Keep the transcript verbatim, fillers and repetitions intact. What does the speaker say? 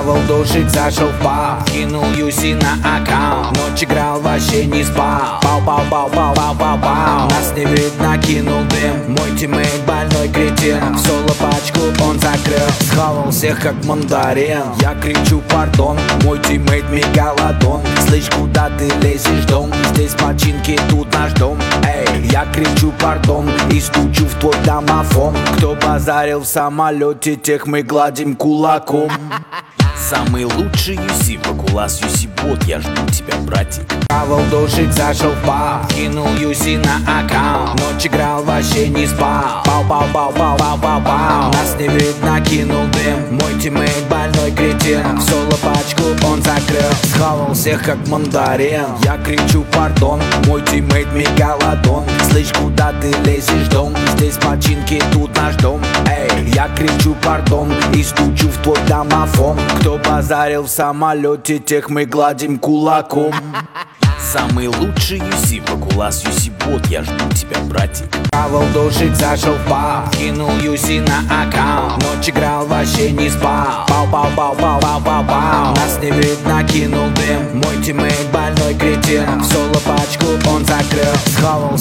Хавал дожик, зашел в паб, кинул Юси на аккаунт. Ночь играл, вообще не спал. Пау, пау, пау, пау, пау, пау, пау. Нас не видно, кинул дым. Мой тиммейт больной кретин. В соло пачку он закрыл. Схавал всех как мандарин. Я кричу пардон, мой тиммейт мегалодон. Слышь, куда ты лезешь, дом? Здесь починки, тут наш дом. Эй, я кричу пардон и стучу в твой домофон. Кто базарил в самолете, тех мы гладим кулаком. Самый лучший Юси, Вакулас Юси Бот, я жду тебя, братик. Хавал дожик, зашел в паб, кинул Юси на аккаунт. Ночь играл, вообще не спал. Пау, пау, пау, пау, пау, пау, пау. Нас не видно, кинул дым. Мой тиммейт больной кретин. В соло пачку он закрыл. Схавал всех как мандарин. Я кричу пардон, мой тиммейт мегалодон. Слышь, куда ты лезешь, дом? Здесь починки, тут наш дом. Эй, я кричу пардон и стучу в твой домофон. Кто базарил в самолете, тех мы гладим кулаком. Самый лучший Юси, Вакулас Юси Бот, я жду тебя, братик. Хавал дожик, зашел в паб, кинул Юси на аккаунт. Ночь играл, вообще не спал. Пау, пау, пау, пау, пау, пау, пау. Нас не видно, кинул дым. Мой тиммейт больной кретин. В соло пачку он закрыл. Схавал